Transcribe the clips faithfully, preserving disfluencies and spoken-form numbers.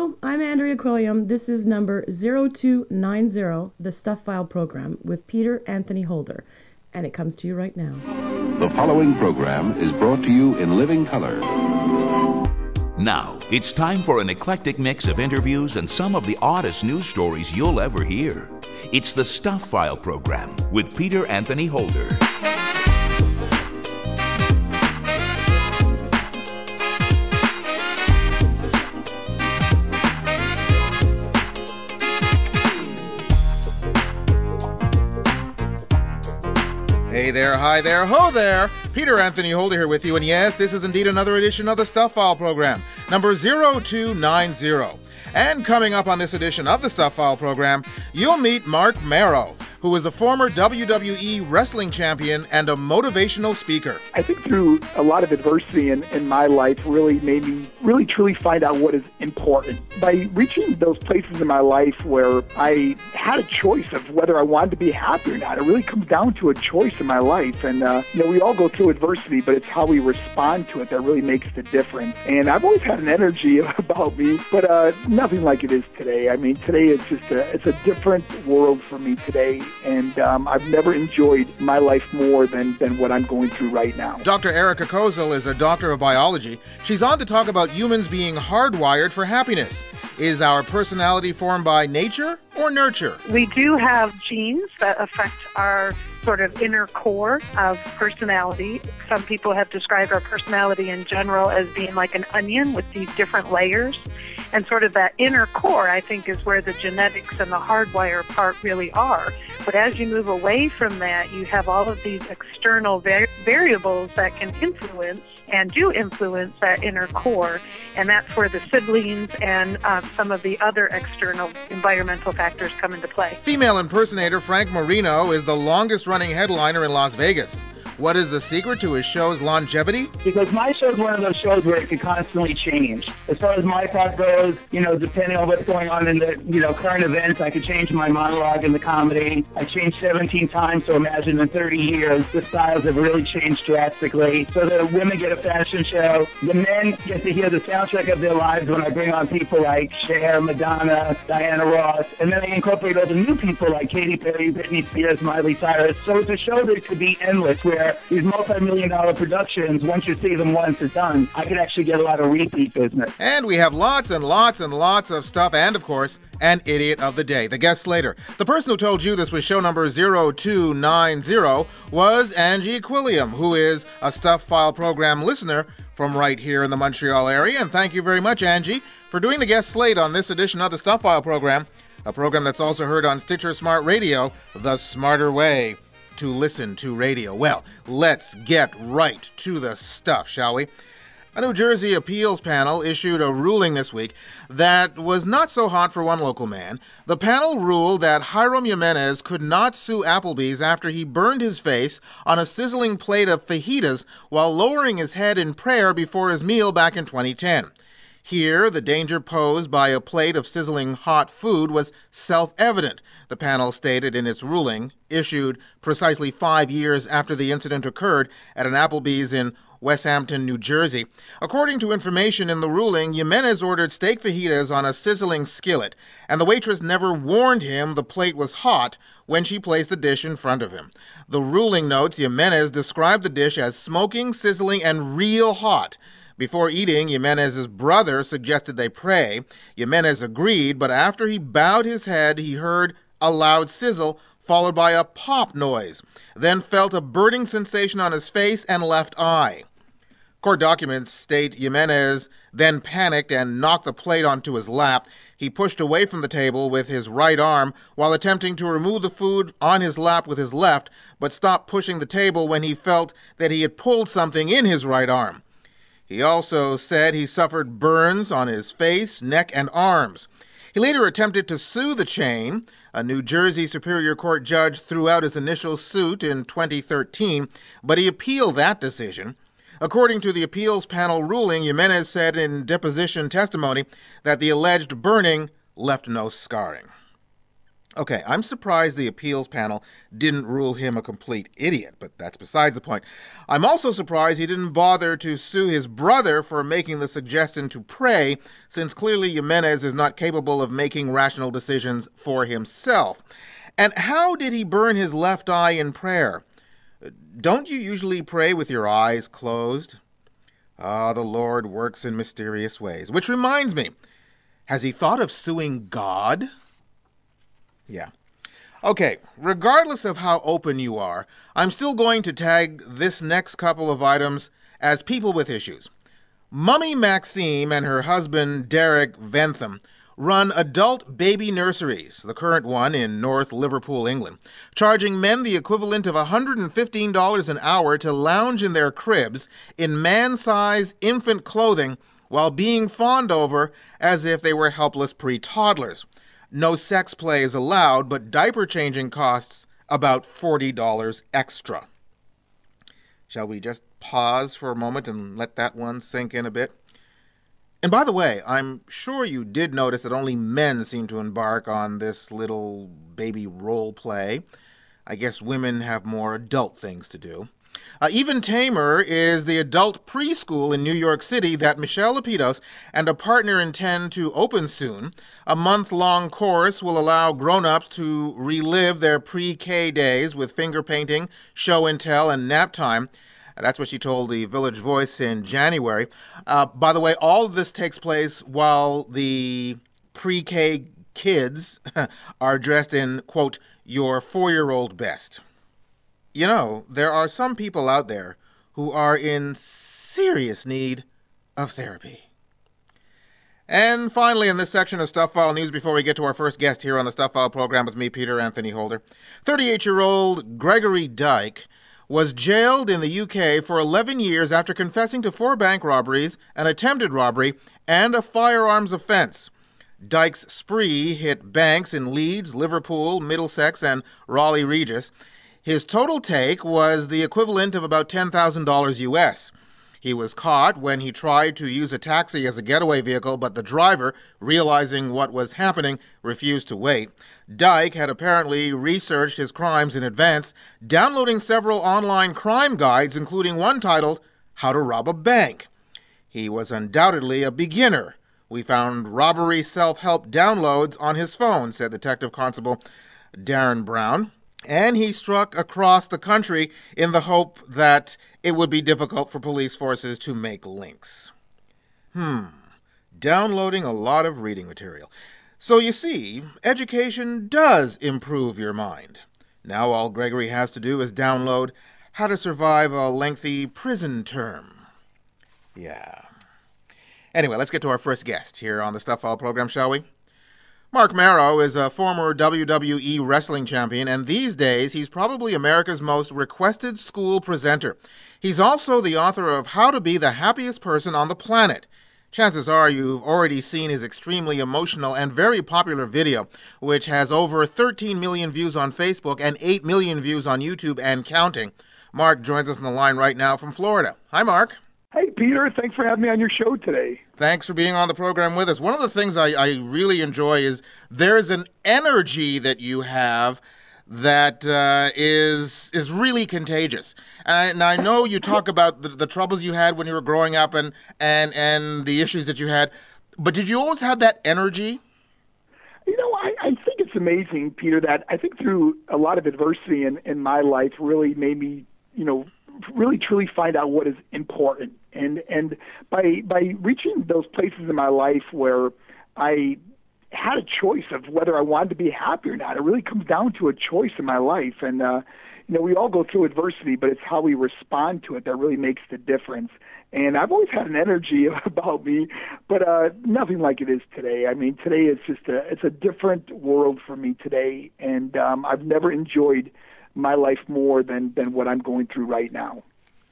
Hello, I'm Andrea Quilliam. This is number zero two nine zero, the Stuff File program with Peter Anthony Holder, and it comes to you right now. The following program is brought to you in living color. Now, it's time for an eclectic mix of interviews and some of the oddest news stories you'll ever hear. It's the Stuff File program with Peter Anthony Holder. Hey there, hi there, ho there! Peter Anthony Holder here with you, and yes, this is indeed another edition of the Stuff File program, number zero two nine zero. And coming up on this edition of the Stuff File program, you'll meet Marc Mero, who is a former W W E wrestling champion and a motivational speaker. I think through a lot of adversity in, in my life really made me really truly find out what is important. By reaching those places in my life where I had a choice of whether I wanted to be happy or not, it really comes down to a choice in my life. And, uh, you know, we all go through adversity, but it's how we respond to it that really makes the difference. And I've always had an energy about me, but uh, nothing like it is today. I mean, today it's just a, it's a different world for me today. And um, I've never enjoyed my life more than, than what I'm going through right now. Doctor Erica Kozel is a doctor of biology. She's on to talk about humans being hardwired for happiness. Is our personality formed by nature or nurture? We do have genes that affect our sort of inner core of personality. Some people have described our personality in general as being like an onion with these different layers. And sort of that inner core, I think, is where the genetics and the hardwire part really are. But as you move away from that, you have all of these external var- variables that can influence and do influence that inner core. And that's where the siblings and uh, some of the other external environmental factors come into play. Female impersonator Frank Marino is the longest-running headliner in Las Vegas. What is the secret to his show's longevity? Because my show is one of those shows where it can constantly change. As far as my part goes, you know, depending on what's going on in the, you know, current events, I could change my monologue in the comedy. I changed seventeen times, so imagine in thirty years, the styles have really changed drastically. So the women get a fashion show. The men get to hear the soundtrack of their lives when I bring on people like Cher, Madonna, Diana Ross, and then I incorporate all the new people like Katy Perry, Britney Spears, Miley Cyrus. So it's a show that could be endless, where these multi-million dollar productions, once you see them once it's done, I could actually get a lot of repeat business. And we have lots and lots and lots of stuff, and of course, an idiot of the day, the guest later. The person who told you this was show number zero two nine zero was Angie Quilliam, who is a Stuff File program listener from right here in the Montreal area. And thank you very much, Angie, for doing the guest slate on this edition of the Stuff File program, a program that's also heard on Stitcher Smart Radio, the smarter way to listen to radio. Well, let's get right to the stuff, shall we? A New Jersey appeals panel issued a ruling this week that was not so hot for one local man. The panel ruled that Hiram Jimenez could not sue Applebee's after he burned his face on a sizzling plate of fajitas while lowering his head in prayer before his meal back in twenty ten. Here, the danger posed by a plate of sizzling hot food was self-evident, the panel stated in its ruling, issued precisely five years after the incident occurred at an Applebee's in Westhampton, New Jersey. According to information in the ruling, Jimenez ordered steak fajitas on a sizzling skillet, and the waitress never warned him the plate was hot when she placed the dish in front of him. The ruling notes Jimenez described the dish as smoking, sizzling, and real hot. Before eating, Jimenez's brother suggested they pray. Jimenez agreed, but after he bowed his head, he heard a loud sizzle, followed by a pop noise, then felt a burning sensation on his face and left eye. Court documents state Jimenez then panicked and knocked the plate onto his lap. He pushed away from the table with his right arm while attempting to remove the food on his lap with his left, but stopped pushing the table when he felt that he had pulled something in his right arm. He also said he suffered burns on his face, neck, and arms. He later attempted to sue the chain. A New Jersey Superior Court judge threw out his initial suit in twenty thirteen, but he appealed that decision. According to the appeals panel ruling, Jimenez said in deposition testimony that the alleged burning left no scarring. Okay, I'm surprised the appeals panel didn't rule him a complete idiot, but that's besides the point. I'm also surprised he didn't bother to sue his brother for making the suggestion to pray, since clearly Jimenez is not capable of making rational decisions for himself. And how did he burn his left eye in prayer? Don't you usually pray with your eyes closed? Ah, the Lord works in mysterious ways. Which reminds me, has he thought of suing God? Yeah. Okay, regardless of how open you are, I'm still going to tag this next couple of items as people with issues. Mummy Maxime and her husband, Derek Ventham, run adult baby nurseries, the current one in North Liverpool, England, charging men the equivalent of one hundred fifteen dollars an hour to lounge in their cribs in man-size infant clothing while being fawned over as if they were helpless pre-toddlers. No sex play is allowed, but diaper changing costs about forty dollars extra. Shall we just pause for a moment and let that one sink in a bit? And by the way, I'm sure you did notice that only men seem to embark on this little baby role play. I guess women have more adult things to do. Uh, Even tamer is the adult preschool in New York City that Michelle Lapidus and a partner intend to open soon. A month-long course will allow grown-ups to relive their pre-K days with finger painting, show and tell, and nap time. That's what she told the Village Voice in January. Uh, by the way, all of this takes place while the pre-K kids are dressed in, quote, your four-year-old best. You know, there are some people out there who are in serious need of therapy. And finally, in this section of Stuff File News, before we get to our first guest here on the Stuff File program with me, Peter Anthony Holder, thirty-eight-year-old Gregory Dyke was jailed in the U K for eleven years after confessing to four bank robberies, an attempted robbery, and a firearms offense. Dyke's spree hit banks in Leeds, Liverpool, Middlesex, and Raleigh Regis. His total take was the equivalent of about ten thousand dollars U S. He was caught when he tried to use a taxi as a getaway vehicle, but the driver, realizing what was happening, refused to wait. Dyke had apparently researched his crimes in advance, downloading several online crime guides, including one titled, How to Rob a Bank. He was undoubtedly a beginner. We found robbery self-help downloads on his phone, said Detective Constable Darren Brown. And he struck across the country in the hope that it would be difficult for police forces to make links. Hmm, downloading a lot of reading material. So you see, education does improve your mind. Now all Gregory has to do is download How to Survive a Lengthy Prison Term. Yeah. Anyway, let's get to our first guest here on the Stuff File program, shall we? Marc Mero is a former W W E wrestling champion, and these days he's probably America's most requested school presenter. He's also the author of How to Be the Happiest Person on the Planet. Chances are you've already seen his extremely emotional and very popular video, which has over thirteen million views on Facebook and eight million views on YouTube and counting. Marc joins us on the line right now from Florida. Hi, Marc. Hey, Peter. Thanks for having me on your show today. Thanks for being on the program with us. One of the things I, I really enjoy is there's an energy that you have that uh, is is really contagious. And I, and I know you talk about the, the troubles you had when you were growing up and, and, and the issues that you had, but did you always have that energy? You know, I, I think it's amazing, Peter, that I think through a lot of adversity in, in my life really made me, you know, really truly find out what is important. And and by by reaching those places in my life where I had a choice of whether I wanted to be happy or not, it really comes down to a choice in my life. And, uh, you know, we all go through adversity, but it's how we respond to it that really makes the difference. And I've always had an energy about me, but uh, nothing like it is today. I mean, today is just a, it's a different world for me today. And um, I've never enjoyed my life more than, than what I'm going through right now.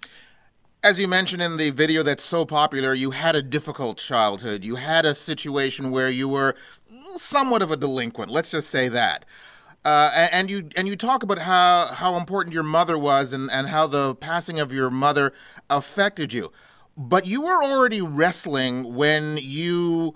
As you mentioned in the video that's so popular, you had a difficult childhood. You had a situation where you were somewhat of a delinquent. Let's just say that. Uh, and, and you and you talk about how, how important your mother was and, and how the passing of your mother affected you. But you were already wrestling when you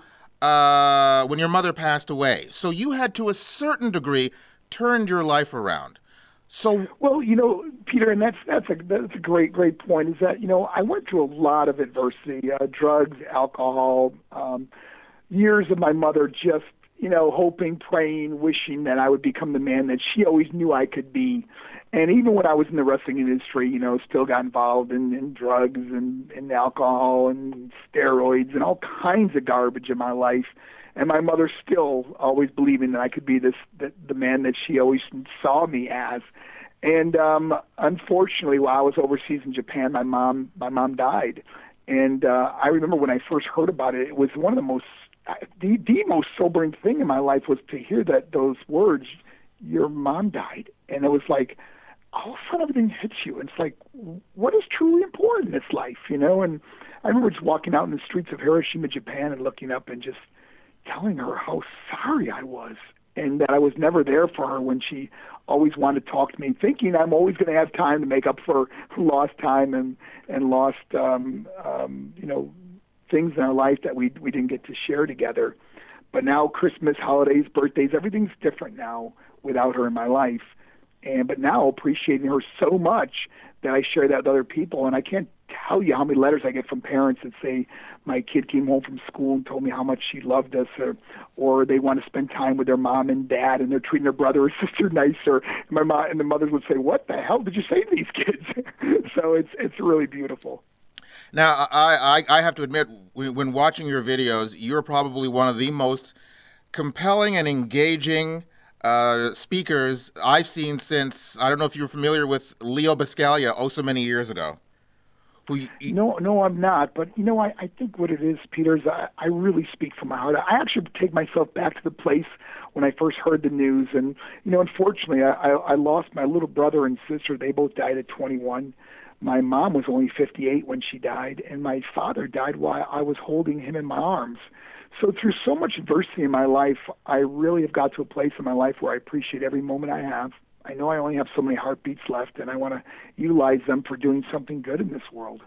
uh, when your mother passed away. So you had, to a certain degree, turned your life around. So, well, you know, Peter, and that's that's a that's a great great point. Is that you know I went through a lot of adversity, uh, drugs, alcohol, um, years of my mother just you know hoping, praying, wishing that I would become the man that she always knew I could be. And even when I was in the wrestling industry, you know, still got involved in, in drugs and, and alcohol and steroids and all kinds of garbage in my life. And my mother still always believing that I could be this the, the man that she always saw me as. And um, unfortunately, while I was overseas in Japan, my mom my mom died. And uh, I remember when I first heard about it, it was one of the most the, the most sobering thing in my life was to hear that those words, "Your mom died," and it was like all of a sudden everything hits you. It's like, what is truly important in this life, you know? And I remember just walking out in the streets of Hiroshima, Japan, and looking up and just telling her how sorry I was and that I was never there for her when she always wanted to talk to me, thinking I'm always going to have time to make up for lost time and, and lost, um, um, you know, things in our life that we we didn't get to share together. But now Christmas, holidays, birthdays, everything's different now without her in my life. And but now appreciating her so much that I share that with other people. And I can't tell you how many letters I get from parents that say my kid came home from school and told me how much she loved us, or or they want to spend time with their mom and dad and they're treating their brother or sister nicer. And my mom and the mothers would say, "What the hell did you say to these kids?" So it's it's really beautiful. Now, I, I, I have to admit, when watching your videos, you're probably one of the most compelling and engaging uh, speakers I've seen since, I don't know if you're familiar with Leo Buscaglia, oh so many years ago. Who you, you, no, no, I'm not. But, you know, I, I think what it is, Peter, is I, I really speak from my heart. I actually take myself back to the place when I first heard the news. And, you know, unfortunately, I, I, I lost my little brother and sister. They both died at twenty-one. My mom was only fifty-eight when she died, and my father died while I was holding him in my arms. So through so much adversity in my life, I really have got to a place in my life where I appreciate every moment I have. I know I only have so many heartbeats left, and I want to utilize them for doing something good in this world.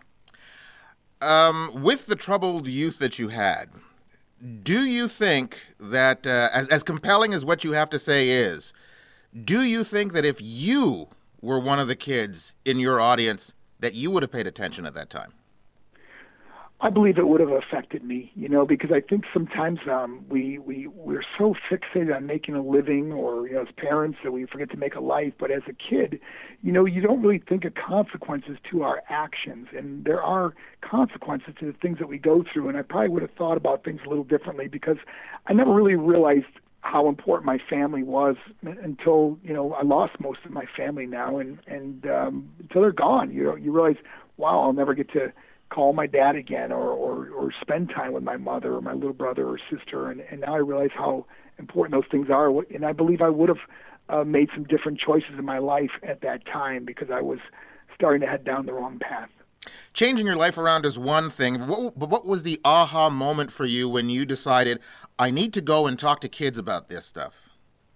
Um, with the troubled youth that you had, do you think that, uh, as, as compelling as what you have to say is, do you think that if you were one of the kids in your audience, that you would have paid attention at that time? I believe it would have affected me, you know, because I think sometimes um, we, we, we're so fixated on making a living or, you know, as parents that we forget to make a life. But as a kid, you know, you don't really think of consequences to our actions. And there are consequences to the things that we go through. And I probably would have thought about things a little differently because I never really realized how important my family was until, you know, I lost most of my family now, and, and um, until they're gone, you know, you realize, wow, I'll never get to call my dad again or, or, or spend time with my mother or my little brother or sister, and, and now I realize how important those things are, and I believe I would have uh, made some different choices in my life at that time because I was starting to head down the wrong path. Changing your life around is one thing, but what, but what was the aha moment for you when you decided, I need to go and talk to kids about this stuff?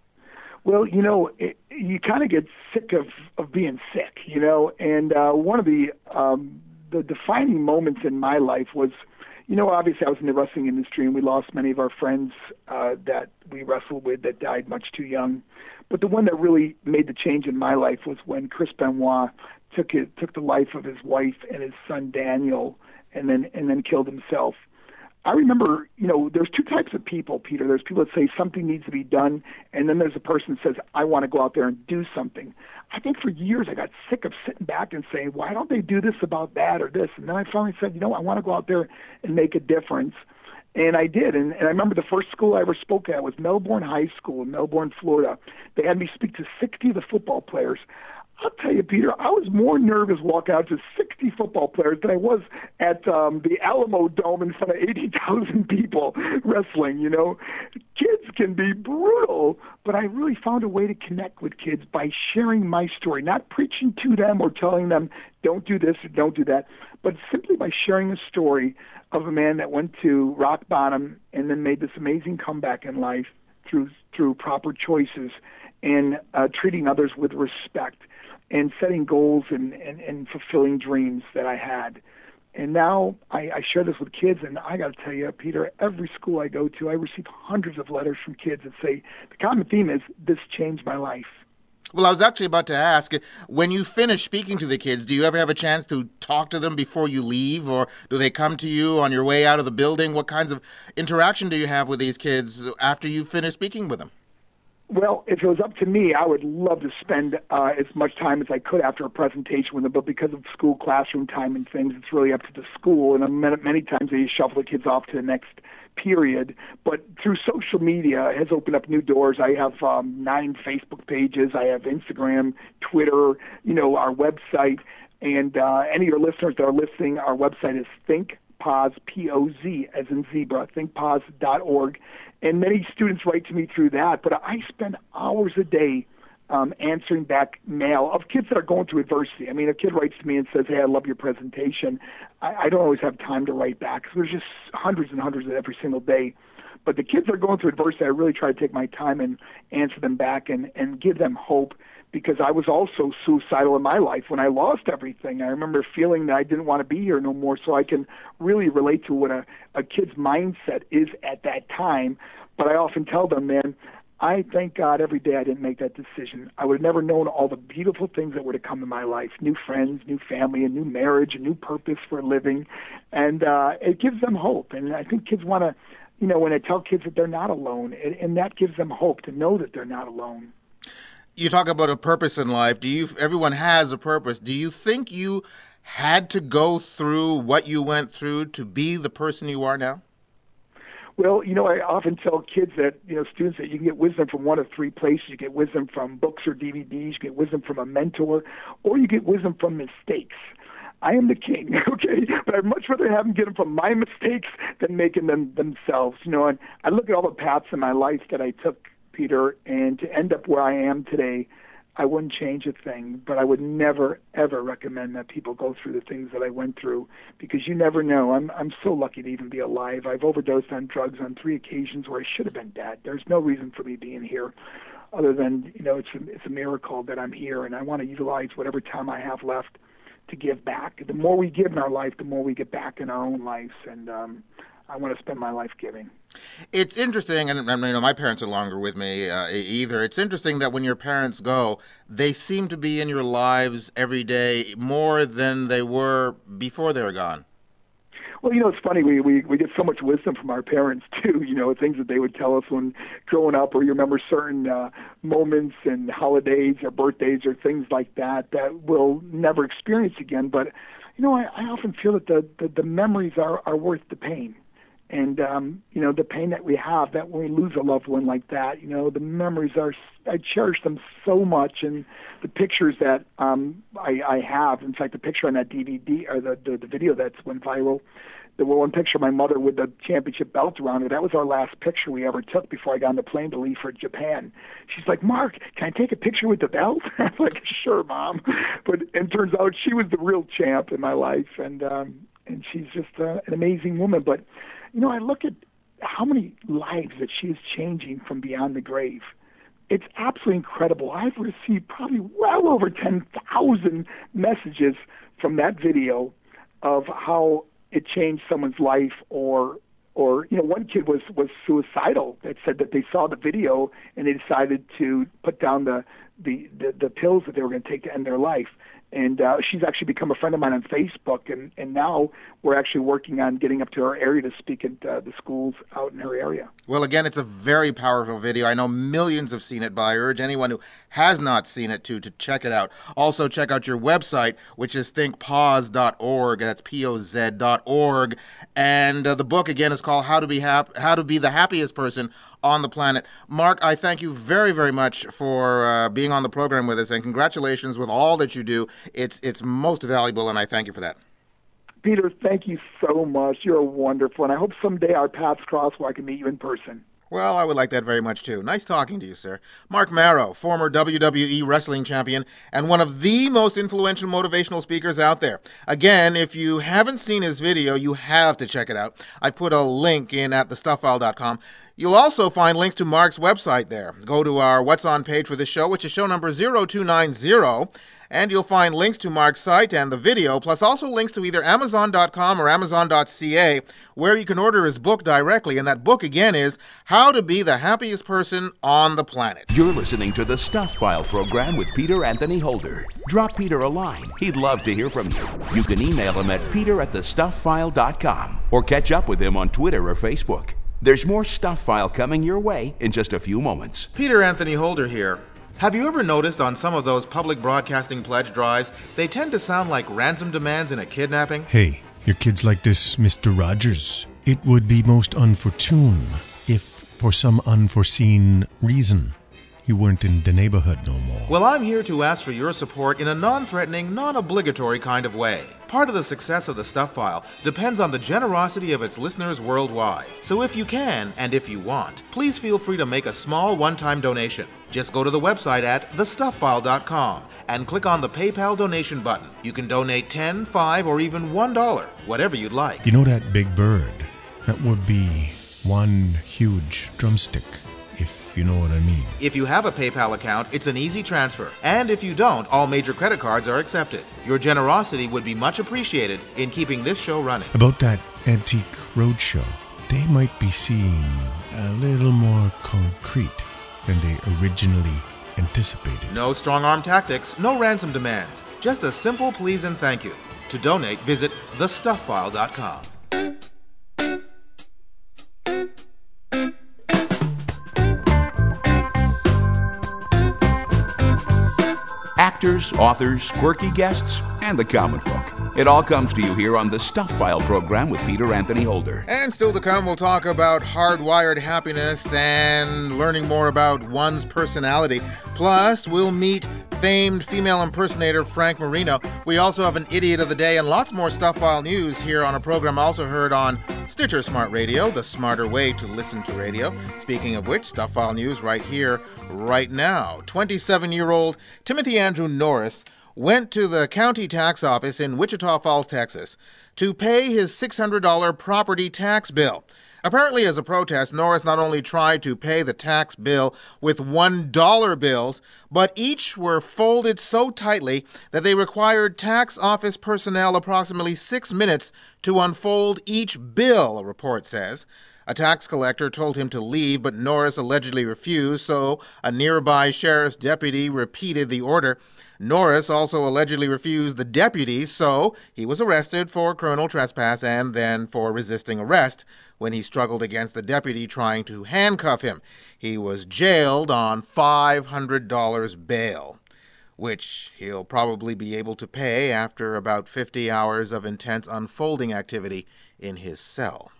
Well, you know, it, you kind of get sick of, of being sick, you know, and uh, one of the um, the defining moments in my life was, you know, obviously I was in the wrestling industry and we lost many of our friends uh, that we wrestled with that died much too young. But the one that really made the change in my life was when Chris Benoit took it, took the life of his wife and his son Daniel, and then and then killed himself. I remember, you know, there's two types of people, Peter. There's people that say something needs to be done, and then there's a person that says, I want to go out there and do something. I think for years I got sick of sitting back and saying, why don't they do this about that or this? And then I finally said, you know, I want to go out there and make a difference. And I did. And, and I remember the first school I ever spoke at was Melbourne High School in Melbourne, Florida. They had me speak to sixty of the football players. I'll tell you, Peter, I was more nervous walking out to sixty football players than I was at um, the Alamo Dome in front of eighty thousand people wrestling, you know. Kids can be brutal, but I really found a way to connect with kids by sharing my story, not preaching to them or telling them, don't do this or don't do that, but simply by sharing a story of a man that went to rock bottom and then made this amazing comeback in life through through proper choices and uh, treating others with respect and setting goals and, and, and fulfilling dreams that I had. And now I, I share this with kids, and I got to tell you, Peter, every school I go to, I receive hundreds of letters from kids that say the common theme is, this changed my life. Well, I was actually about to ask, when you finish speaking to the kids, do you ever have a chance to talk to them before you leave, or do they come to you on your way out of the building? What kinds of interaction do you have with these kids after you finish speaking with them? Well, if it was up to me, I would love to spend uh, as much time as I could after a presentation with them, but because of school classroom time and things, it's really up to the school, and many, many times they shuffle the kids off to the next period. But through social media, it has opened up new doors. I have um, nine Facebook pages. I have Instagram, Twitter, you know, our website, and uh, any of your listeners that are listening, our website is ThinkPoz, P O Z, as in zebra, think poz dot org. And many students write to me through that, but I spend hours a day um, answering back mail of kids that are going through adversity. I mean, a kid writes to me and says, hey, I love your presentation. I, I don't always have time to write back because there's just hundreds and hundreds of every single day. But the kids that are going through adversity, I really try to take my time and answer them back and, and give them hope, because I was also suicidal in my life when I lost everything. I remember feeling that I didn't want to be here no more, so I can really relate to what a, a kid's mindset is at that time. But I often tell them, man, I thank God every day I didn't make that decision. I would have never known all the beautiful things that would have come in my life, new friends, new family, a new marriage, a new purpose for living. And uh, it gives them hope. And I think kids want to, you know, when I tell kids that they're not alone, and, and that gives them hope to know that they're not alone. You talk about a purpose in life. Do you? Everyone has a purpose. Do you think you had to go through what you went through to be the person you are now? Well, you know, I often tell kids that, you know, students that you can get wisdom from one of three places. You get wisdom from books or D V Ds, you get wisdom from a mentor, or you get wisdom from mistakes. I am the king, okay? But I'd much rather have them get them from my mistakes than making them themselves. You know, and I look at all the paths in my life that I took, Peter, and to end up where I am today, I wouldn't change a thing, but I would never, ever recommend that people go through the things that I went through, because you never know. I'm I'm so lucky to even be alive. I've overdosed on drugs on three occasions where I should have been dead. There's no reason for me being here other than, you know, it's a, it's a miracle that I'm here, and I want to utilize whatever time I have left to give back. The more we give in our life, the more we get back in our own lives, and um, I want to spend my life giving. It's interesting, and, and you know, my parents are longer with me uh, either. It's interesting that when your parents go, they seem to be in your lives every day more than they were before they were gone. Well, you know, it's funny. We, we, we get so much wisdom from our parents, too, you know, things that they would tell us when growing up, or you remember certain uh, moments and holidays or birthdays or things like that that we'll never experience again. But, you know, I, I often feel that the, the, the memories are, are worth the pain. And, um, you know, the pain that we have, that when we lose a loved one like that, you know, the memories are, I cherish them so much. And the pictures that um, I, I have, in fact, the picture on that D V D, or the, the, the video that's went viral, the one picture of my mother with the championship belt around her, that was our last picture we ever took before I got on the plane to leave for Japan. She's like, Mark, can I take a picture with the belt? I'm like, sure, Mom. But it turns out she was the real champ in my life. And, um, and she's just uh, an amazing woman. But, you know, I look at how many lives that she is changing from beyond the grave. It's absolutely incredible. I've received probably well over ten thousand messages from that video of how it changed someone's life, or, or you know, one kid was, was suicidal that said that they saw the video and they decided to put down the, the, the, the pills that they were going to take to end their life. And uh, she's actually become a friend of mine on Facebook, and, and now we're actually working on getting up to her area to speak at uh, the schools out in her area. Well, again, it's a very powerful video. I know millions have seen it, but I urge anyone who has not seen it to to check it out. Also, check out your website, which is think poz dot org. That's P O Z dot org. And uh, the book, again, is called How to Be Hap- How to Be the Happiest Person on the Planet. Mark, I thank you very, very much for uh, being on the program with us, and congratulations with all that you do. It's it's most valuable, and I thank you for that. Peter, thank you so much. You're wonderful, and I hope someday our paths cross where I can meet you in person. Well, I would like that very much, too. Nice talking to you, sir. Marc Mero, former W W E wrestling champion and one of the most influential motivational speakers out there. Again, if you haven't seen his video, you have to check it out. I put a link in at the stuff file dot com. You'll also find links to Mark's website there. Go to our What's On page for this show, which is show number zero two nine zero, And you'll find links to Mark's site and the video, plus also links to either amazon dot com or amazon dot c a, where you can order his book directly. And that book, again, is How to Be the Happiest Person on the Planet. You're listening to the Stuff File program with Peter Anthony Holder. Drop Peter a line. He'd love to hear from you. You can email him at peter at the stuff file dot com or catch up with him on Twitter or Facebook. There's more Stuff File coming your way in just a few moments. Peter Anthony Holder here. Have you ever noticed on some of those public broadcasting pledge drives, they tend to sound like ransom demands in a kidnapping? Hey, your kids like this, Mister Rogers. It would be most unfortune if, for some unforeseen reason, you weren't in the neighborhood no more. Well, I'm here to ask for your support in a non-threatening, non-obligatory kind of way. Part of the success of the Stuff File depends on the generosity of its listeners worldwide. So if you can, and if you want, please feel free to make a small one-time donation. Just go to the website at the stuff file dot com and click on the PayPal donation button. You can donate ten dollars, five dollars, or even one dollar, whatever you'd like. You know that big bird? That would be one huge drumstick, if you know what I mean. If you have a PayPal account, it's an easy transfer. And if you don't, all major credit cards are accepted. Your generosity would be much appreciated in keeping this show running. About that Antique Roadshow, they might be seeing a little more concrete than they originally anticipated. No strong-arm tactics, no ransom demands. Just a simple please and thank you. To donate, visit the stuff file dot com. Actors, authors, quirky guests, and the common folk. It all comes to you here on the Stuff File program with Peter Anthony Holder. And still to come, we'll talk about hardwired happiness and learning more about one's personality. Plus, we'll meet famed female impersonator Frank Marino. We also have an Idiot of the Day and lots more Stuff File news here on a program also heard on Stitcher Smart Radio, the smarter way to listen to radio. Speaking of which, Stuff File news right here, right now. twenty-seven-year-old Timothy Andrew Norris went to the county tax office in Wichita Falls, Texas, to pay his six hundred dollars property tax bill. Apparently, as a protest, Norris not only tried to pay the tax bill with one dollar bills, but each were folded so tightly that they required tax office personnel approximately six minutes to unfold each bill, a report says. A tax collector told him to leave, but Norris allegedly refused, so a nearby sheriff's deputy repeated the order. Norris also allegedly refused the deputy, so he was arrested for criminal trespass and then for resisting arrest when he struggled against the deputy trying to handcuff him. He was jailed on five hundred dollars bail, which he'll probably be able to pay after about fifty hours of intense unfolding activity in his cell.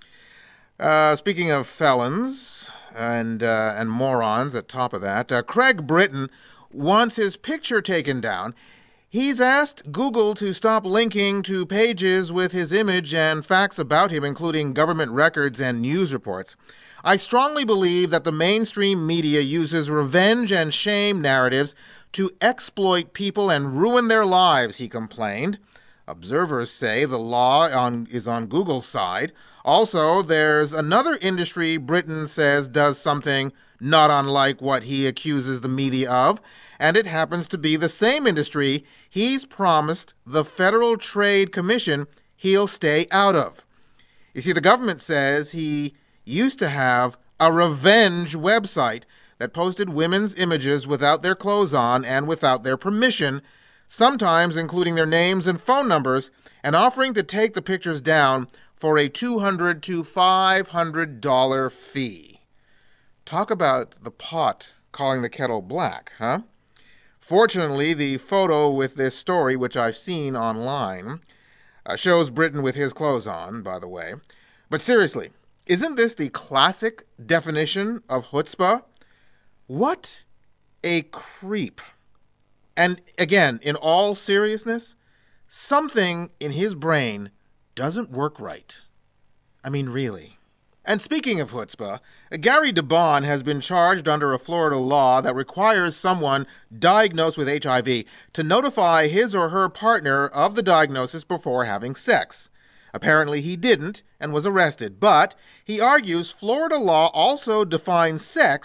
Uh, speaking of felons and uh, and morons at top of that, uh, Craig Britton wants his picture taken down. He's asked Google to stop linking to pages with his image and facts about him, including government records and news reports. I strongly believe that the mainstream media uses revenge and shame narratives to exploit people and ruin their lives, he complained. Observers say the law on, is on Google's side. Also, there's another industry Britton says does something not unlike what he accuses the media of, and it happens to be the same industry he's promised the Federal Trade Commission he'll stay out of. You see, the government says he used to have a revenge website that posted women's images without their clothes on and without their permission, sometimes including their names and phone numbers, and offering to take the pictures down for a two hundred to five hundred dollars fee. Talk about the pot calling the kettle black, huh? Fortunately, the photo with this story, which I've seen online, uh, shows Britton with his clothes on, by the way. But seriously, isn't this the classic definition of chutzpah? What a creep. And again, in all seriousness, something in his brain doesn't work right. I mean, really. And speaking of chutzpah, Gary DeBon has been charged under a Florida law that requires someone diagnosed with H I V to notify his or her partner of the diagnosis before having sex. Apparently he didn't and was arrested, but he argues Florida law also defines sex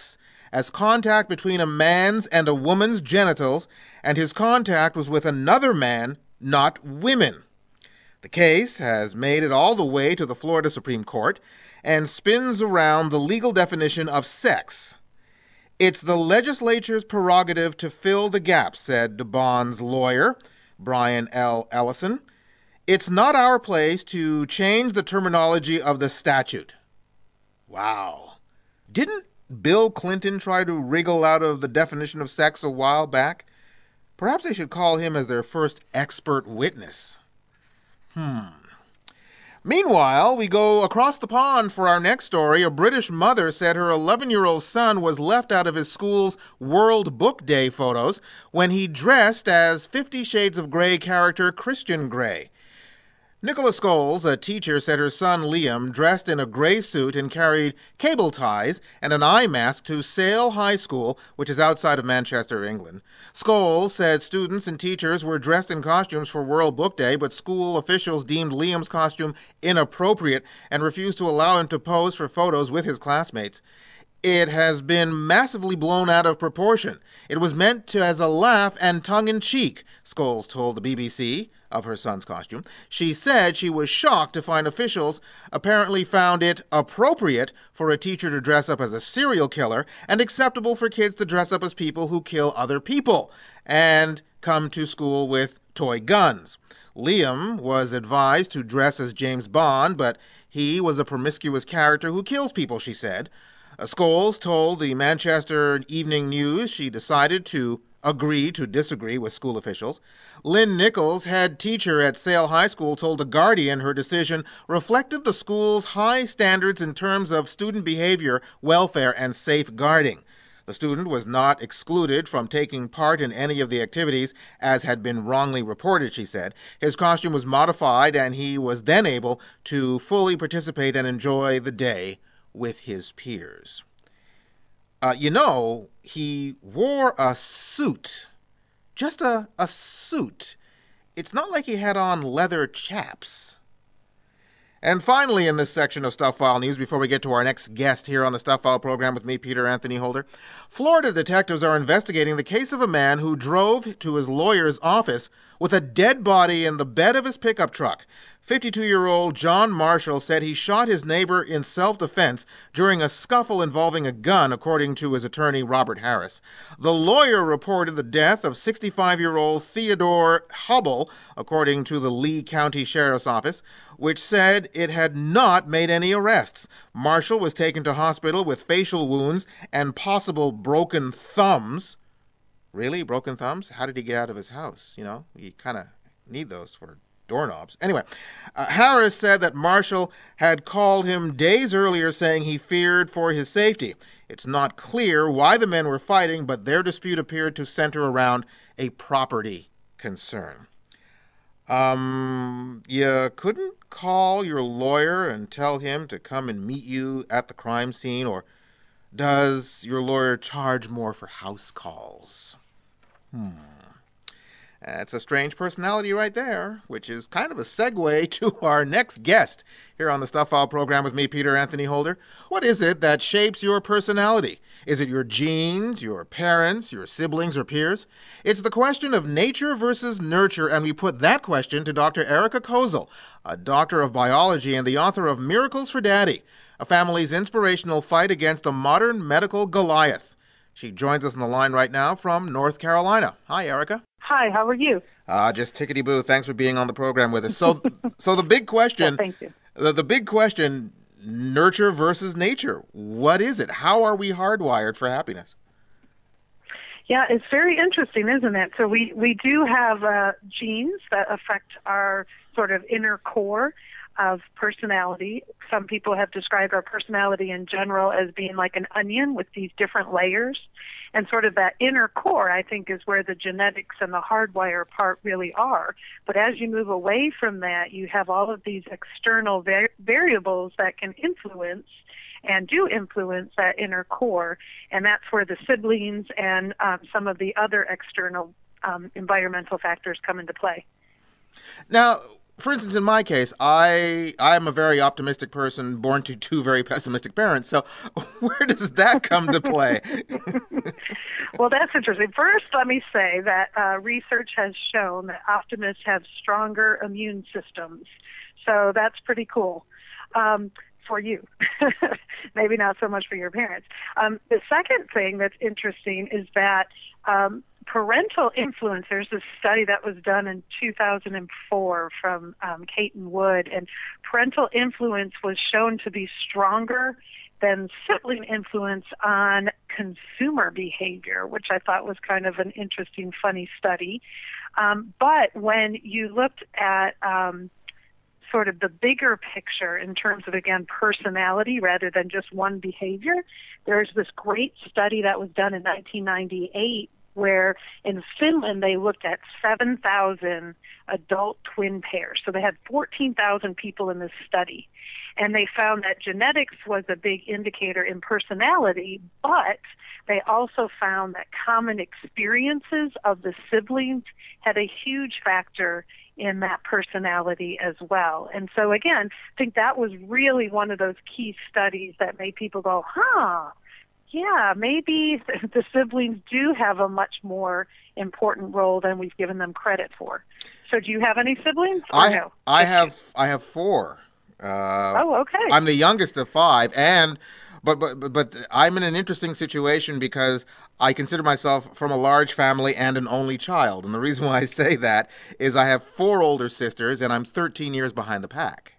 as contact between a man's and a woman's genitals, and his contact was with another man, not women. The case has made it all the way to the Florida Supreme Court and spins around the legal definition of sex. It's the legislature's prerogative to fill the gaps, said DeBond's lawyer, Brian L. Ellison. It's not our place to change the terminology of the statute. Wow. Didn't Bill Clinton try to wriggle out of the definition of sex a while back? Perhaps they should call him as their first expert witness. Hmm. Meanwhile, we go across the pond for our next story. A British mother said her eleven-year-old son was left out of his school's World Book Day photos when he dressed as Fifty Shades of Grey character Christian Grey. Nicola Scholes, a teacher, said her son Liam dressed in a gray suit and carried cable ties and an eye mask to Sale High School, which is outside of Manchester, England. Scholes said students and teachers were dressed in costumes for World Book Day, but school officials deemed Liam's costume inappropriate and refused to allow him to pose for photos with his classmates. It has been massively blown out of proportion. It was meant to as a laugh and tongue-in-cheek, Scholes told the B B C of her son's costume. She said she was shocked to find officials apparently found it appropriate for a teacher to dress up as a serial killer and acceptable for kids to dress up as people who kill other people and come to school with toy guns. Liam was advised to dress as James Bond, but he was a promiscuous character who kills people, she said. Scholes told the Manchester Evening News she decided to agree to disagree with school officials. Lynn Nichols, head teacher at Sale High School, told The Guardian her decision reflected the school's high standards in terms of student behavior, welfare, and safeguarding. The student was not excluded from taking part in any of the activities, as had been wrongly reported, she said. His costume was modified, and he was then able to fully participate and enjoy the day with his peers. Uh, you know, he wore a suit. Just a, a suit. It's not like he had on leather chaps. And finally, in this section of Stuff File News, before we get to our next guest here on the Stuff File program with me, Peter Anthony Holder, Florida detectives are investigating the case of a man who drove to his lawyer's office with a dead body in the bed of his pickup truck. fifty-two-year-old John Marshall said he shot his neighbor in self-defense during a scuffle involving a gun, according to his attorney, Robert Harris. The lawyer reported the death of sixty-five-year-old Theodore Hubble, according to the Lee County Sheriff's Office, which said it had not made any arrests. Marshall was taken to hospital with facial wounds and possible broken thumbs. Really? Broken thumbs? How did he get out of his house? You know, you kind of need those for doorknobs. Anyway, uh, Harris said that Marshall had called him days earlier saying he feared for his safety. It's not clear why the men were fighting, but their dispute appeared to center around a property concern. Um, you couldn't call your lawyer and tell him to come and meet you at the crime scene, or does your lawyer charge more for house calls? Hmm. That's a strange personality right there, which is kind of a segue to our next guest here on the Stuff File program with me, Peter Anthony Holder. What is it that shapes your personality? Is it your genes, your parents, your siblings, or peers? It's the question of nature versus nurture, and we put that question to Doctor Erica Kozel, a doctor of biology and the author of Miracles for Daddy, a family's inspirational fight against a modern medical Goliath. She joins us on the line right now from North Carolina. Hi, Erica. Hi, how are you? Uh, just tickety-boo. Thanks for being on the program with us. So so the big question, well, thank you. The, the big question, nurture versus nature. What is it? How are we hardwired for happiness? Yeah, it's very interesting, isn't it? So we, we do have uh, genes that affect our sort of inner core of personality. Some people have described our personality in general as being like an onion with these different layers. And sort of that inner core, I think, is where the genetics and the hardwire part really are. But as you move away from that, you have all of these external var- variables that can influence and do influence that inner core. And that's where the siblings and um, some of the other external um, environmental factors come into play. Now, for instance, in my case, I I am a very optimistic person born to two very pessimistic parents. So where does that come to play? Well, that's interesting. First, let me say that uh, research has shown that optimists have stronger immune systems. So that's pretty cool um, for you. Maybe not so much for your parents. Um, the second thing that's interesting is that um, parental influence, there's this study that was done in two thousand four from um, Caton Wood, and parental influence was shown to be stronger than sibling influence on consumer behavior, which I thought was kind of an interesting, funny study. Um, but when you looked at um, sort of the bigger picture in terms of, again, personality rather than just one behavior, there's this great study that was done in nineteen ninety-eight where in Finland they looked at seven thousand adult twin pairs. So they had fourteen thousand people in this study. And they found that genetics was a big indicator in personality, but they also found that common experiences of the siblings had a huge factor in that personality as well. And so, again, I think that was really one of those key studies that made people go, huh, yeah, maybe the siblings do have a much more important role than we've given them credit for. So do you have any siblings? Or I, no? I have I have four. Uh, oh, okay. I'm the youngest of five, and but but but I'm in an interesting situation because I consider myself from a large family and an only child. And the reason why I say that is I have four older sisters, and I'm thirteen years behind the pack.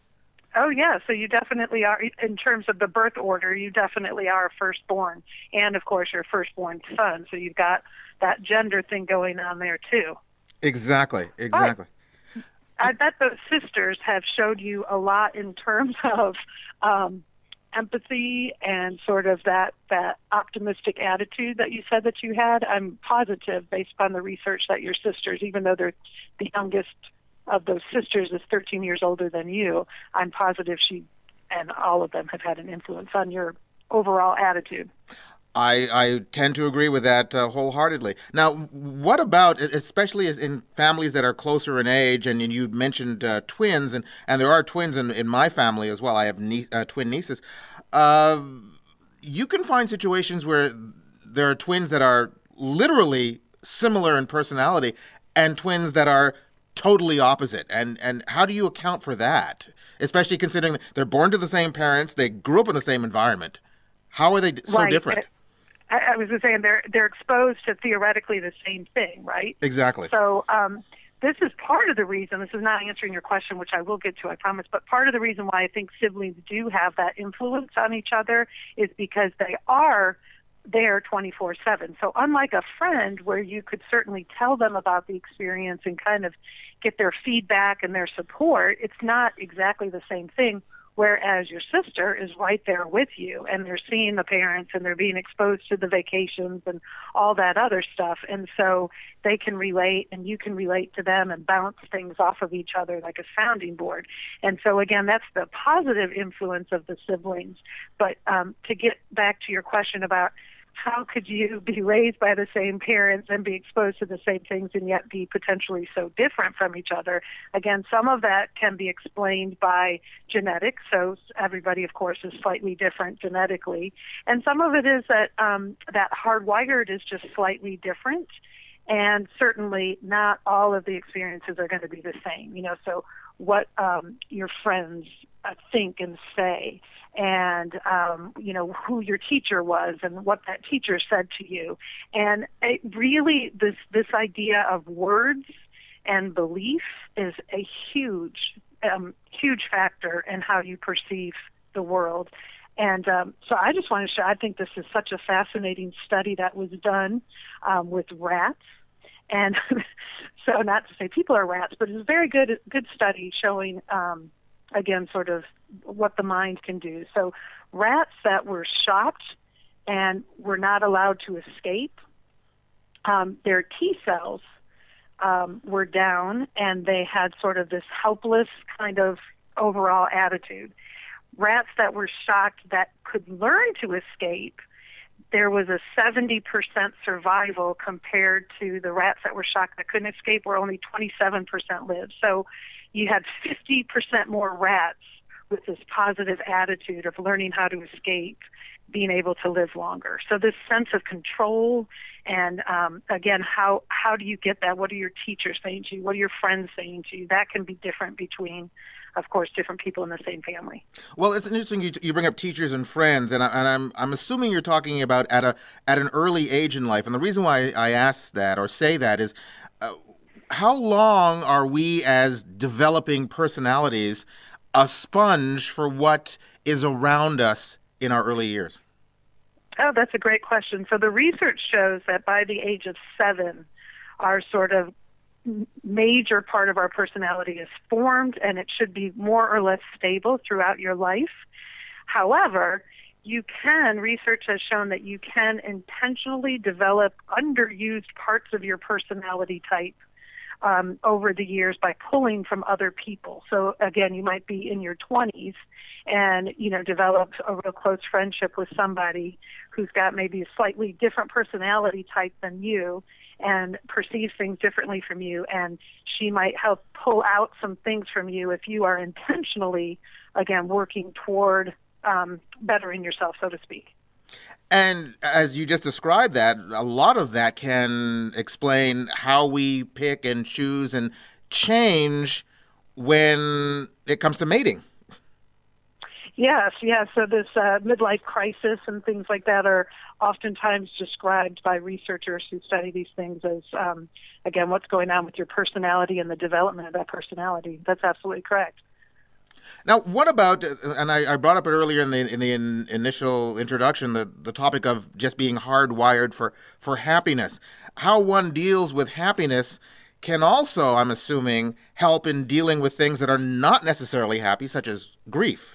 Oh, yeah. So you definitely are, in terms of the birth order, you definitely are a firstborn. And, of course, you're a firstborn son. So you've got that gender thing going on there, too. Exactly. Exactly. But I bet those sisters have showed you a lot in terms of um, empathy and sort of that, that optimistic attitude that you said that you had. I'm positive, based upon the research, that your sisters, even though they're the youngest of those sisters is thirteen years older than you, I'm positive she and all of them have had an influence on your overall attitude. I, I tend to agree with that uh, wholeheartedly. Now, what about, especially as in families that are closer in age, and you mentioned uh, twins, and, and there are twins in, in my family as well. I have nie- uh, twin nieces. Uh, you can find situations where there are twins that are literally similar in personality and twins that are totally opposite. And, and how do you account for that? Especially considering they're born to the same parents, they grew up in the same environment. How are they so right. different? I, I was just saying they're they're exposed to theoretically the same thing, right? Exactly. So um, this is part of the reason. This is not answering your question, which I will get to, I promise. But part of the reason why I think siblings do have that influence on each other is because they are there twenty-four seven. So unlike a friend where you could certainly tell them about the experience and kind of get their feedback and their support, it's not exactly the same thing. Whereas your sister is right there with you, and they're seeing the parents, and they're being exposed to the vacations and all that other stuff. And so they can relate, and you can relate to them and bounce things off of each other like a sounding board. And so, again, that's the positive influence of the siblings. But um, to get back to your question about how could you be raised by the same parents and be exposed to the same things and yet be potentially so different from each other? Again, some of that can be explained by genetics. So everybody, of course, is slightly different genetically. And some of it is that um, that hardwired is just slightly different. And certainly not all of the experiences are going to be the same. You know, so what um, your friends uh, think and say, and, um, you know, who your teacher was and what that teacher said to you. And it really, this, this idea of words and belief is a huge, um, huge factor in how you perceive the world. And um, so I just want to show, I think this is such a fascinating study that was done um, with rats. And so not to say people are rats, but it's a very good, good study showing, um, again, sort of what the mind can do. So rats that were shocked and were not allowed to escape, um, their T cells um, were down, and they had sort of this helpless kind of overall attitude. Rats that were shocked that could learn to escape, there was a seventy percent survival compared to the rats that were shocked that couldn't escape, where only twenty-seven percent lived. So you had fifty percent more rats with this positive attitude of learning how to escape, being able to live longer. So this sense of control, and um, again, how how do you get that? What are your teachers saying to you? What are your friends saying to you? That can be different between, of course, different people in the same family. Well, it's interesting you, you bring up teachers and friends, and, I, and I'm I'm assuming you're talking about at a at an early age in life. And the reason why I ask that or say that is, uh, how long are we as developing personalities a sponge for what is around us in our early years? Oh, that's a great question. So the research shows that by the age of seven, our sort of major part of our personality is formed, and it should be more or less stable throughout your life. However, you can, research has shown that you can intentionally develop underused parts of your personality type Um, over the years by pulling from other people. So again, you might be in your twenties and, you know, develop a real close friendship with somebody who's got maybe a slightly different personality type than you and perceives things differently from you. And she might help pull out some things from you if you are intentionally, again, working toward um, bettering yourself, so to speak. And as you just described that, a lot of that can explain how we pick and choose and change when it comes to mating. Yes, yes. So this uh, midlife crisis and things like that are oftentimes described by researchers who study these things as, um, again, what's going on with your personality and the development of that personality. That's absolutely correct. Now, what about, and I, I brought up it earlier in the in the in, initial introduction, the, the topic of just being hardwired for, for happiness. How one deals with happiness can also, I'm assuming, help in dealing with things that are not necessarily happy, such as grief.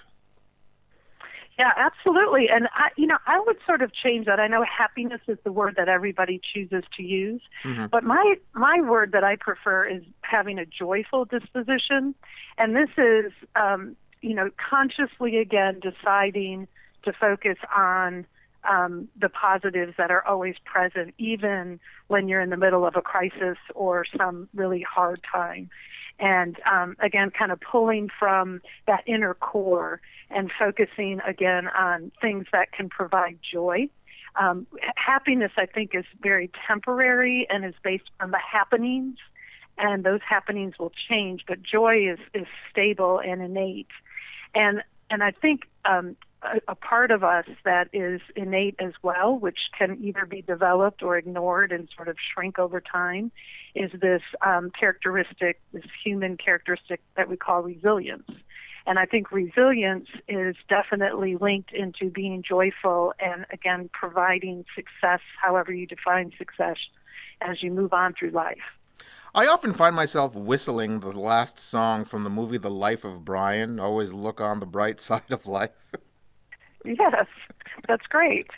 Yeah, absolutely. And, I, you know, I would sort of change that. I know happiness is the word that everybody chooses to use. Mm-hmm. But my, my word that I prefer is having a joyful disposition. And this is, um, you know, consciously, again, deciding to focus on um, the positives that are always present, even when you're in the middle of a crisis or some really hard time. And, um, again, kind of pulling from that inner core and focusing, again, on things that can provide joy. Um, happiness, I think, is very temporary and is based on the happenings, and those happenings will change, but joy is, is stable and innate. And and I think um, a, a part of us that is innate as well, which can either be developed or ignored and sort of shrink over time, is this um, characteristic, this human characteristic that we call resilience. And I think resilience is definitely linked into being joyful and, again, providing success, however you define success, as you move on through life. I often find myself whistling the last song from the movie The Life of Brian, Always Look on the Bright Side of Life. Yes, that's great.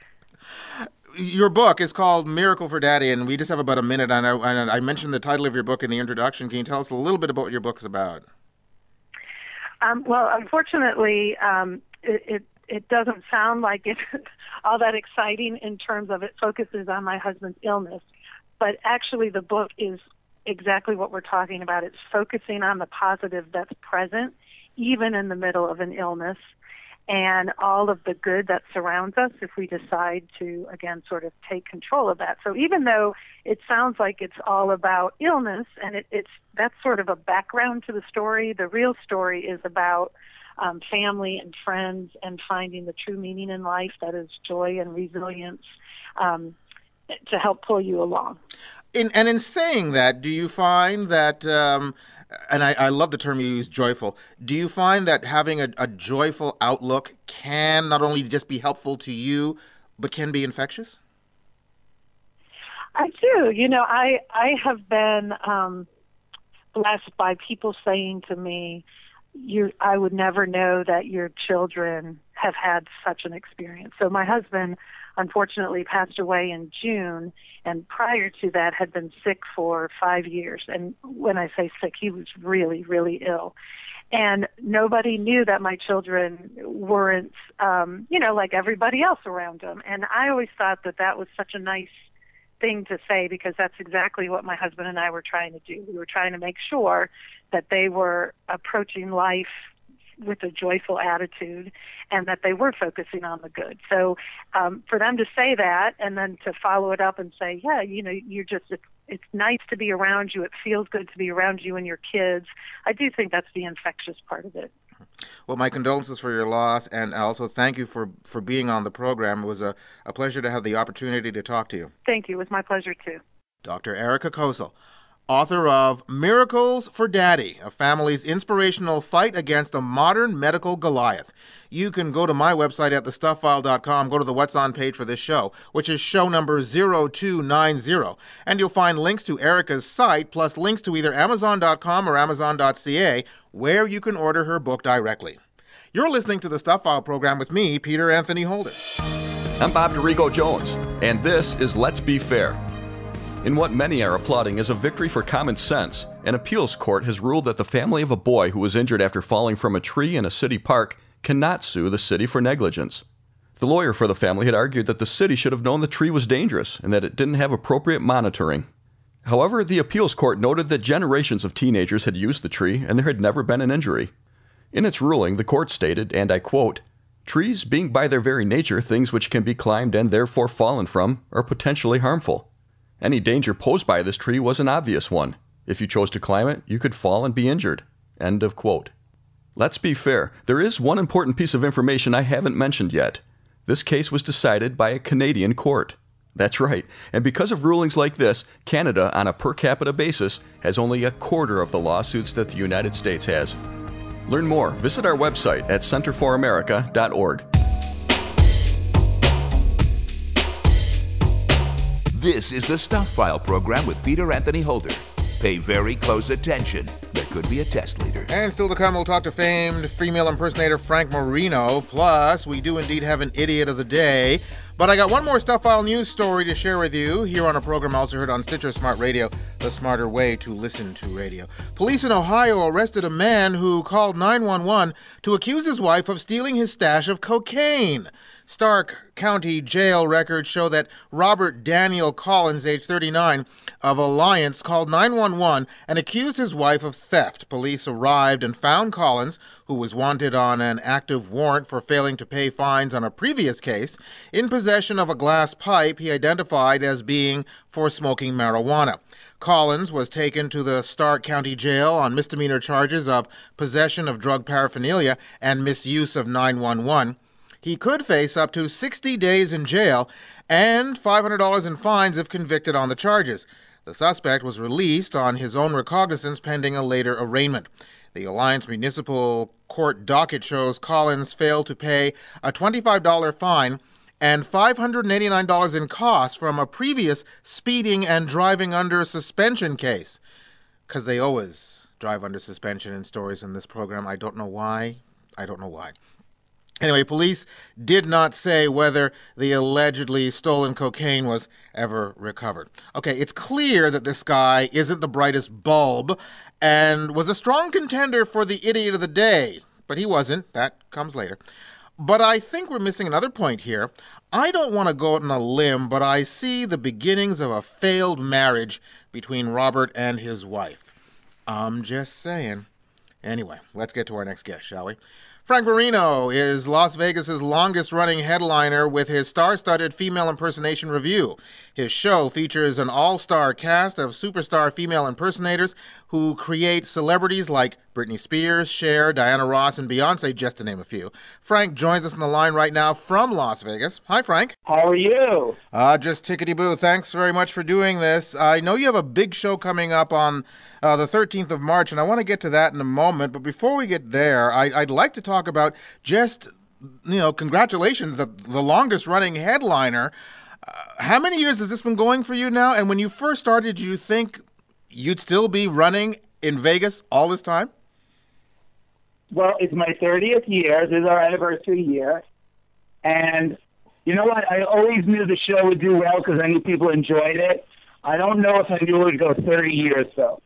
Your book is called Miracle for Daddy, and we just have about a minute. And I, and I mentioned the title of your book in the introduction. Can you tell us a little bit about what your book's about? Um, well, unfortunately, um, it, it it doesn't sound like it's all that exciting in terms of it focuses on my husband's illness. But actually, the book is exactly what we're talking about. It's focusing on the positive that's present, even in the middle of an illness, and all of the good that surrounds us if we decide to, again, sort of take control of that. So even though it sounds like it's all about illness, and it, it's that's sort of a background to the story, the real story is about um, family and friends and finding the true meaning in life, that is joy and resilience, um, to help pull you along. In, and in saying that, do you find that, um, and I, I love the term you use, joyful, do you find that having a, a joyful outlook can not only just be helpful to you, but can be infectious? I do. You know, I, I have been um, blessed by people saying to me, you, I would never know that your children have had such an experience. So my husband, unfortunately, passed away in June, and prior to that had been sick for five years. And when I say sick, he was really, really ill. And nobody knew that my children weren't, um, you know, like everybody else around him. And I always thought that that was such a nice thing to say because that's exactly what my husband and I were trying to do. We were trying to make sure that they were approaching life with a joyful attitude and that they were focusing on the good. So um, for them to say that and then to follow it up and say, yeah, you know, you're just, it's, it's nice to be around you. It feels good to be around you and your kids. I do think that's the infectious part of it. Well, my condolences for your loss, and also thank you for, for being on the program. It was a, a pleasure to have the opportunity to talk to you. Thank you. It was my pleasure, too. Doctor Erica Kosel, author of Miracles for Daddy, a family's inspirational fight against a modern medical Goliath. You can go to my website at the stuff file dot com, go to the What's On page for this show, which is show number zero two nine zero, and you'll find links to Erica's site, plus links to either amazon dot com or amazon dot c a, where you can order her book directly. You're listening to the Stuff File program with me, Peter Anthony Holder. I'm Bob DeRigo Jones, and this is Let's Be Fair. In what many are applauding as a victory for common sense, an appeals court has ruled that the family of a boy who was injured after falling from a tree in a city park cannot sue the city for negligence. The lawyer for the family had argued that the city should have known the tree was dangerous and that it didn't have appropriate monitoring. However, the appeals court noted that generations of teenagers had used the tree and there had never been an injury. In its ruling, the court stated, and I quote, "Trees, being by their very nature things which can be climbed and therefore fallen from, are potentially harmful. Any danger posed by this tree was an obvious one. If you chose to climb it, you could fall and be injured." End of quote. Let's be fair. There is one important piece of information I haven't mentioned yet. This case was decided by a Canadian court. That's right. And because of rulings like this, Canada, on a per capita basis, has only a quarter of the lawsuits that the United States has. Learn more. Visit our website at center for america dot org. This is the Stuff File program with Peter Anthony Holder. Pay very close attention. There could be a test later. And still to come, we'll talk to famed female impersonator Frank Marino. Plus, we do indeed have an idiot of the day. But I got one more Stuff File news story to share with you here on a program also heard on Stitcher Smart Radio, the smarter way to listen to radio. Police in Ohio arrested a man who called nine one one to accuse his wife of stealing his stash of cocaine. Stark County Jail records show that Robert Daniel Collins, age thirty-nine, of Alliance, called nine one one and accused his wife of theft. Police arrived and found Collins, who was wanted on an active warrant for failing to pay fines on a previous case, in possession of a glass pipe he identified as being for smoking marijuana. Collins was taken to the Stark County Jail on misdemeanor charges of possession of drug paraphernalia and misuse of nine one one. He could face up to sixty days in jail and five hundred dollars in fines if convicted on the charges. The suspect was released on his own recognizance pending a later arraignment. The Alliance Municipal Court docket shows Collins failed to pay a twenty-five dollars fine and five hundred eighty-nine dollars in costs from a previous speeding and driving under suspension case. Because they always drive under suspension in stories in this program. I don't know why. I don't know why. Anyway, police did not say whether the allegedly stolen cocaine was ever recovered. Okay, it's clear that this guy isn't the brightest bulb and was a strong contender for the idiot of the day, but he wasn't. That comes later. But I think we're missing another point here. I don't want to go out on a limb, but I see the beginnings of a failed marriage between Robert and his wife. I'm just saying. Anyway, let's get to our next guest, shall we? Frank Marino is Las Vegas's longest-running headliner with his star-studded female impersonation review. His show features an all-star cast of superstar female impersonators who create celebrities like Britney Spears, Cher, Diana Ross, and Beyonce, just to name a few. Frank joins us on the line right now from Las Vegas. Hi, Frank. How are you? Uh, just tickety-boo. Thanks very much for doing this. I know you have a big show coming up on uh, the thirteenth of March, and I want to get to that in a moment. But before we get there, I, I'd like to talk about just, you know, congratulations, the, the longest-running headliner. Uh, how many years has this been going for you now? And when you first started, did you think you'd still be running in Vegas all this time? Well, it's my thirtieth year. This is our anniversary year. And you know what? I always knew the show would do well because I knew people enjoyed it. I don't know if I knew it would go thirty years, though.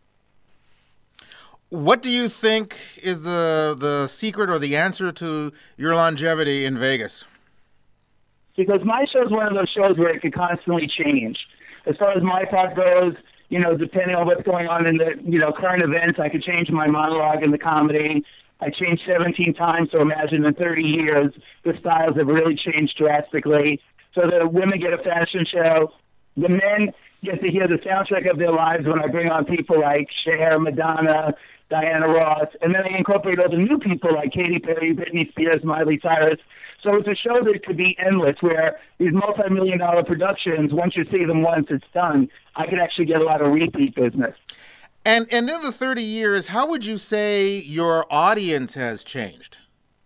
What do you think is the the secret or the answer to your longevity in Vegas? Because my show is one of those shows where it can constantly change. as far as my part goes, you know, depending on what's going on in the, you know, current events, I could change my monologue in the comedy. I changed seventeen times, so imagine in thirty years, the styles have really changed drastically. So the women get a fashion show. The men get to hear the soundtrack of their lives when I bring on people like Cher, Madonna, Diana Ross, and then I incorporate all the new people like Katy Perry, Britney Spears, Miley Cyrus. So it's a show that could be endless, where these multi-million dollar productions, once you see them once, it's done. I could actually get a lot of repeat business. And, and in the thirty years, how would you say your audience has changed?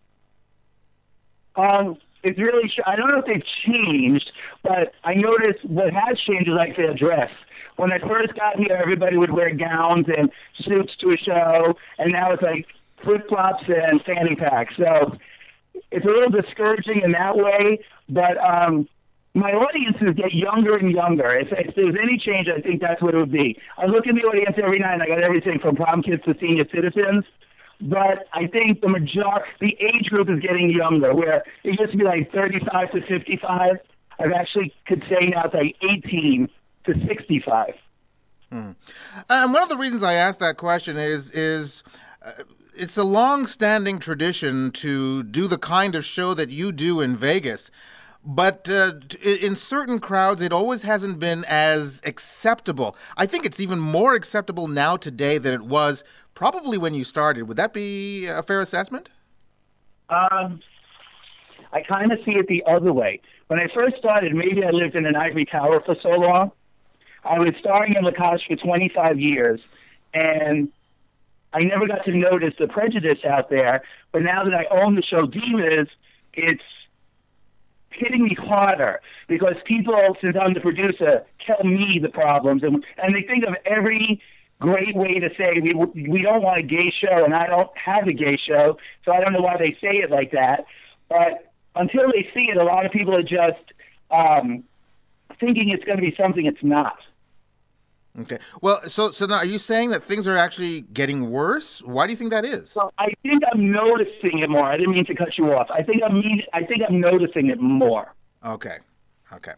Um, it's really, I don't know if they've changed, but I noticed what has changed is like their dress. When I first got here, everybody would wear gowns and suits to a show, and now it's like flip-flops and fanny packs. So it's a little discouraging in that way, but um, my audiences get younger and younger. If, if there's any change, I think that's what it would be. I look at the audience every night, and I got everything from prom kids to senior citizens, but I think the major the age group is getting younger, where it used to be like thirty-five to fifty-five. I actually could say now it's like eighteen to sixty-five. Hmm. And one of the reasons I asked that question is is uh, it's a long-standing tradition to do the kind of show that you do in Vegas, but uh, in certain crowds, it always hasn't been as acceptable. I think it's even more acceptable now today than it was probably when you started. Would that be a fair assessment? Um, I kind of see it the other way. When I first started, maybe I lived in an ivory tower for so long. I was starring in La Cage for twenty-five years, and I never got to notice the prejudice out there. But now that I own the show Divas, it's hitting me harder because people, since I'm the producer, tell me the problems. And, and they think of every great way to say, we, we don't want a gay show, and I don't have a gay show, so I don't know why they say it like that. But until they see it, a lot of people are just um, thinking it's going to be something it's not. Okay. Well, so so now are you saying that things are actually getting worse? Why do you think that is? So I think I'm noticing it more. I didn't mean to cut you off. I think I'm mean, I think I'm noticing it more. Okay. Okay.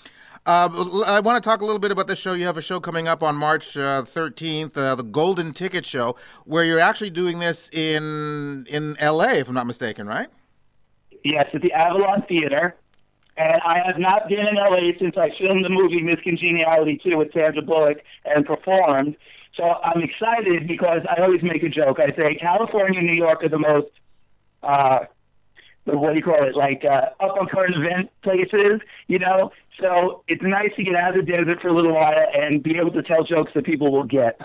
Uh, I want to talk a little bit about the show. You have a show coming up on March uh, thirteenth, uh, the Golden Ticket Show, where you're actually doing this in in L A, if I'm not mistaken, right? Yes, at the Avalon Theater. And I have not been in L A since I filmed the movie Miss Congeniality two with Sandra Bullock and performed. So I'm excited because I always make a joke. I say California and New York are the most, uh, what do you call it, like uh, up on current event places, you know? So it's nice to get out of the desert for a little while and be able to tell jokes that people will get.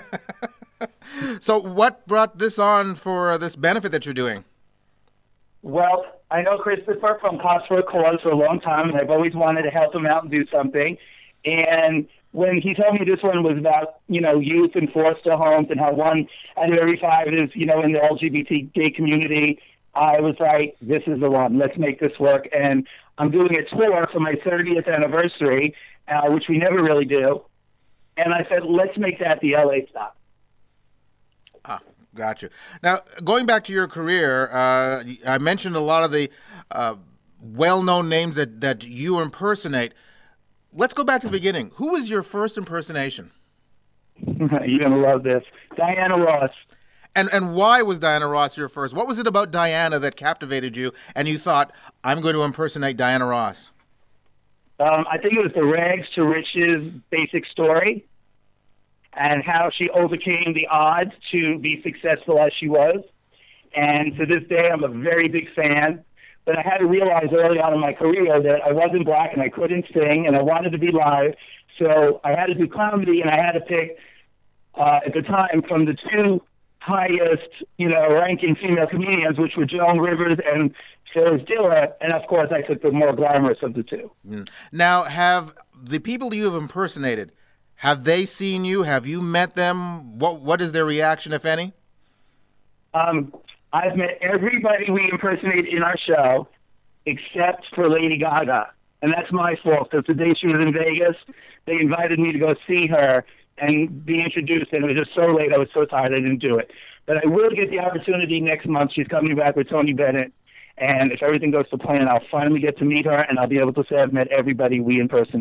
So what brought this on for this benefit that you're doing? Well, I know Christopher from Cops for a Cause for a long time, and I've always wanted to help him out and do something. And when he told me this one was about, you know, youth and foster homes and how one out of every five is, you know, in the L G B T gay community, I was like, this is the one. Let's make this work. And I'm doing a tour for my thirtieth anniversary, uh, which we never really do. And I said, let's make that the L A stop. Ah. Gotcha. Now, going back to your career, uh, I mentioned a lot of the uh, well-known names that, that you impersonate. Let's go back to the beginning. Who was your first impersonation? You're going to love this. Diana Ross. And and why was Diana Ross your first? What was it about Diana that captivated you and you thought, I'm going to impersonate Diana Ross? Um, I think it was the rags to riches basic story, and how she overcame the odds to be successful as she was. And to this day, I'm a very big fan. But I had to realize early on in my career that I wasn't black and I couldn't sing and I wanted to be live. So I had to do comedy, and I had to pick, uh, at the time, from the two highest, you know, ranking female comedians, which were Joan Rivers and Phyllis Diller. And, of course, I took the more glamorous of the two. Mm. Now, have the people you have impersonated, have they seen you? Have you met them? What What is their reaction, if any? Um, I've met everybody we impersonate in our show, except for Lady Gaga. And that's my fault, because the day she was in Vegas, they invited me to go see her and be introduced, and it was just so late, I was so tired, I didn't do it. But I will get the opportunity next month. She's coming back with Tony Bennett, and if everything goes to plan, I'll finally get to meet her, and I'll be able to say I've met everybody we impersonate.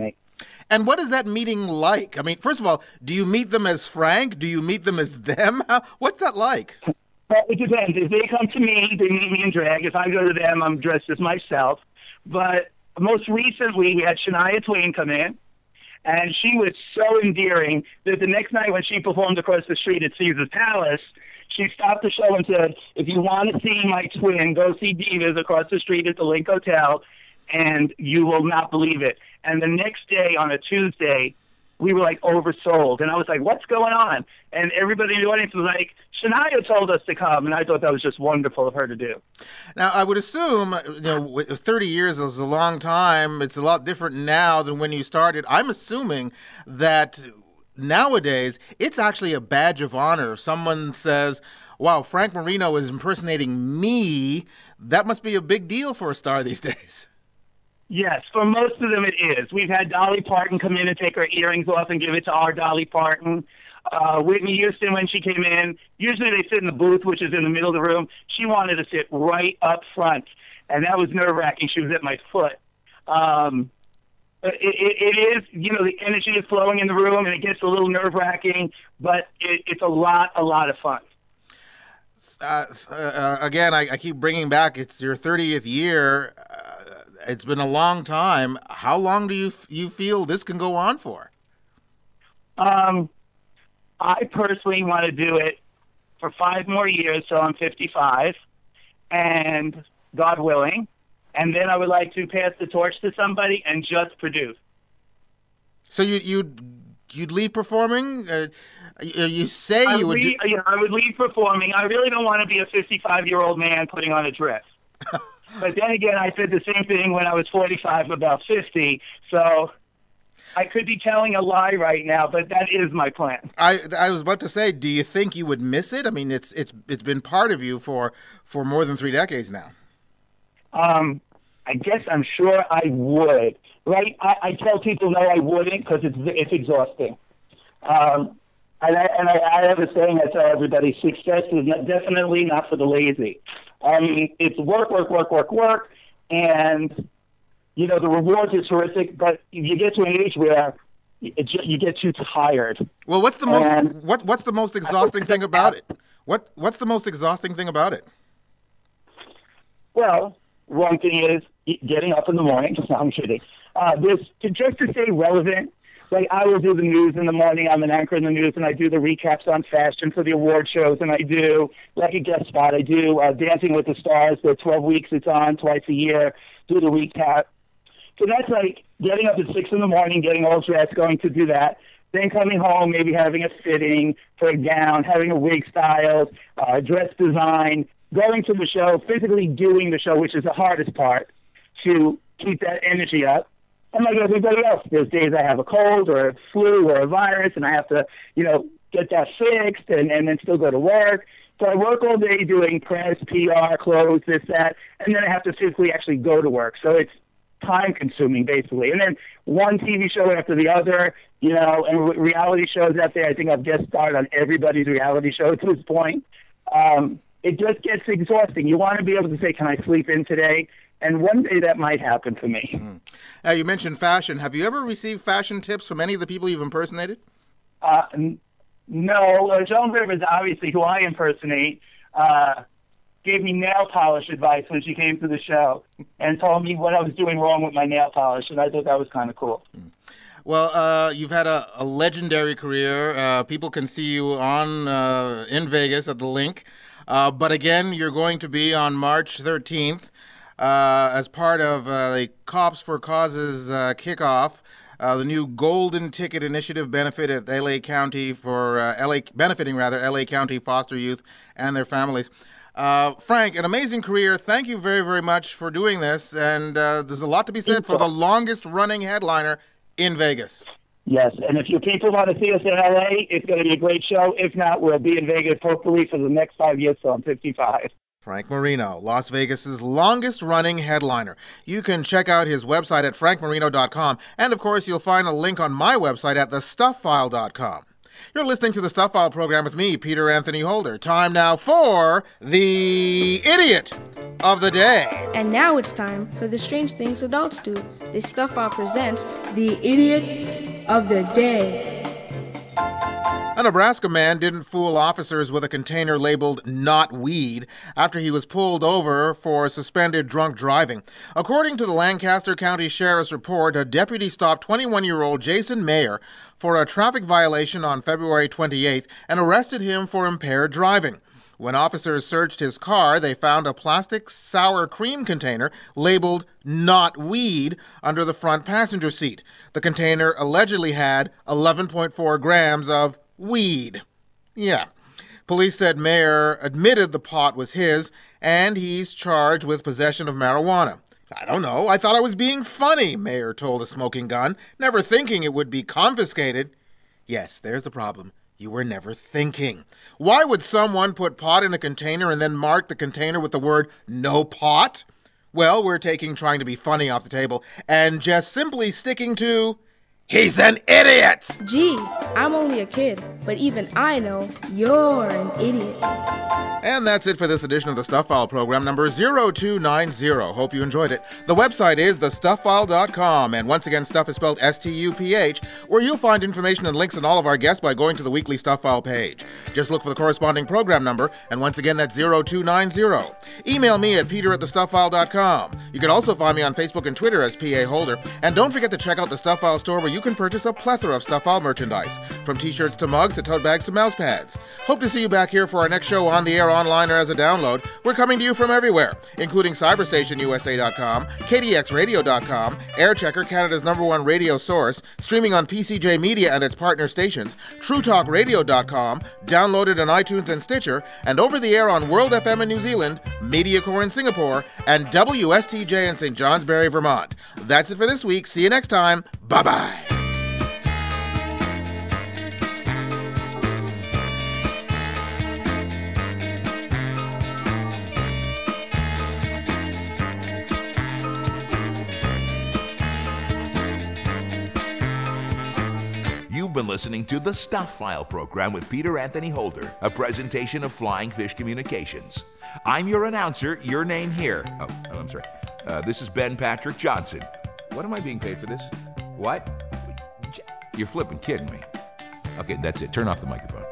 And what is that meeting like? I mean, first of all, do you meet them as Frank? Do you meet them as them? How, what's that like? Well, it depends. If they come to me, they meet me in drag. If I go to them, I'm dressed as myself. But most recently, we had Shania Twain come in, and she was so endearing that the next night when she performed across the street at Caesar's Palace, she stopped the show and said, if you want to see my twin, go see Divas across the street at the Link Hotel, and you will not believe it. And the next day, on a Tuesday, we were, like, oversold. And I was like, what's going on? And everybody in the audience was like, Shania told us to come. And I thought that was just wonderful of her to do. Now, I would assume, you know, thirty years is a long time. It's a lot different now than when you started. I'm assuming that nowadays it's actually a badge of honor. If someone says, wow, Frank Marino is impersonating me, that must be a big deal for a star these days. Yes, for most of them it is. We've had Dolly Parton come in and take her earrings off and give it to our Dolly Parton. Uh, Whitney Houston, when she came in, usually they sit in the booth, which is in the middle of the room. She wanted to sit right up front, and that was nerve-wracking. She was at my foot. Um, it, it, it is, you know, the energy is flowing in the room, and it gets a little nerve-wracking, but it, it's a lot, a lot of fun. Uh, uh, again, I, I keep bringing back, it's your thirtieth year. Uh, it's been a long time. How long do you you feel this can go on for? Um, I personally want to do it for five more years, so I'm fifty-five, and God willing, and then I would like to pass the torch to somebody and just produce. So you you'd you'd leave performing? Uh, you, you say I you would. Leave, do- yeah, I would leave performing. I really don't want to be a fifty-five-year-old man putting on a dress. But then again, I said the same thing when I was forty-five, about fifty. So I could be telling a lie right now, but that is my plan. I I was about to say, do you think you would miss it? I mean, it's it's it's been part of you for, for more than three decades now. Um, I guess I'm sure I would. Right? I, I tell people no, I wouldn't because it's it's exhausting. Um, and I and I, I have a saying I tell everybody: success is not, definitely not for the lazy. I mean, it's work, work, work, work, work, and, you know, the rewards is terrific, but you get to an age where it, you get too tired. Well, what's the most and, what what's the most exhausting thing about it? What what's the most exhausting thing about it? Well, one thing is getting up in the morning. No, I'm kidding. Uh, this to, just to stay relevant. Like, I will do the news in the morning. I'm an anchor in the news, and I do the recaps on fashion for the award shows, and I do, like a guest spot, I do uh, Dancing with the Stars. The twelve weeks it's on twice a year, do the recap. So that's like getting up at six in the morning, getting all dressed, going to do that, then coming home, maybe having a fitting for a gown, having a wig styled, uh, dress design, going to the show, physically doing the show, which is the hardest part, to keep that energy up. And like everybody else, there's days I have a cold or a flu or a virus, and I have to, you know, get that fixed and, and then still go to work. So I work all day doing press, P R, clothes, this, that, and then I have to physically actually go to work. So it's time-consuming, basically. And then one T V show after the other, you know, and reality shows out there. I think I've guest starred on everybody's reality show at this point. Um, it just gets exhausting. You want to be able to say, can I sleep in today? And one day that might happen for me. Mm. Now, you mentioned fashion. Have you ever received fashion tips from any of the people you've impersonated? Uh, n- no. Uh, Joan Rivers, obviously, who I impersonate, uh, gave me nail polish advice when she came to the show and told me what I was doing wrong with my nail polish, and I thought that was kind of cool. Mm. Well, uh, you've had a, a legendary career. Uh, people can see you on uh, in Vegas at the Link. Uh, but again, you're going to be on March thirteenth. Uh, as part of uh, the Cops for Causes uh, kickoff, uh, the new Golden Ticket Initiative benefit at L A County for uh, L A benefiting rather L A County foster youth and their families. Uh, Frank, an amazing career. Thank you very, very much for doing this. And uh, there's a lot to be said for the longest running headliner in Vegas. Yes, and if you people want to see us in L A, it's going to be a great show. If not, we'll be in Vegas hopefully for the next five years, so I'm fifty-five. Frank Marino, Las Vegas's longest-running headliner. You can check out his website at frank marino dot com, and of course, you'll find a link on my website at the stuff file dot com. You're listening to the Stuff File program with me, Peter Anthony Holder. Time now for the Idiot of the Day. And now it's time for the Strange Things Adults Do. The Stuff File presents the Idiot of the Day. A Nebraska man didn't fool officers with a container labeled "not weed" after he was pulled over for suspended drunk driving. According to the Lancaster County Sheriff's report, a deputy stopped twenty-one-year-old Jason Mayer for a traffic violation on February twenty-eighth and arrested him for impaired driving. When officers searched his car, they found a plastic sour cream container labeled "not weed" under the front passenger seat. The container allegedly had eleven point four grams of weed. Yeah. Police said Mayer admitted the pot was his, and he's charged with possession of marijuana. I don't know. I thought I was being funny, Mayer told a Smoking Gun, never thinking it would be confiscated. Yes, there's the problem. You were never thinking. Why would someone put pot in a container and then mark the container with the word "no pot"? Well, we're taking trying to be funny off the table and just simply sticking to he's an idiot! Gee, I'm only a kid, but even I know you're an idiot. And that's it for this edition of the Stuff File program, number zero two nine zero. Hope you enjoyed it. The website is the stuff file dot com, and once again, stuff is spelled S T U P H, where you'll find information and links on all of our guests by going to the weekly Stuff File page. Just look for the corresponding program number, and once again, that's zero two nine zero. Email me at peter at the stuff file dot com. You can also find me on Facebook and Twitter as P A Holder, and don't forget to check out the Stuff File store where you can purchase a plethora of Stuff File merchandise, from t-shirts to mugs to tote bags to mouse pads. Hope to see you back here for our next show on the air, online, or as a download. We're coming to you from everywhere, including cyberstation U S A dot com, K D X radio dot com, Airchecker, Canada's number one radio source, streaming on P C J Media and its partner stations, true talk radio dot com, downloaded on iTunes and Stitcher, and over the air on World F M in New Zealand, MediaCore in Singapore, and W S T J in Saint Johnsbury, Vermont. That's it for this week. See you next time. Bye-bye. You've been listening to the Stuff File program with Peter Anthony Holder, a presentation of Flying Fish Communications. I'm your announcer, your name here. Oh, I'm sorry. Uh, this is Ben Patrick Johnson. What am I being paid for this? What? You're flipping kidding me. Okay, that's it. Turn off the microphone.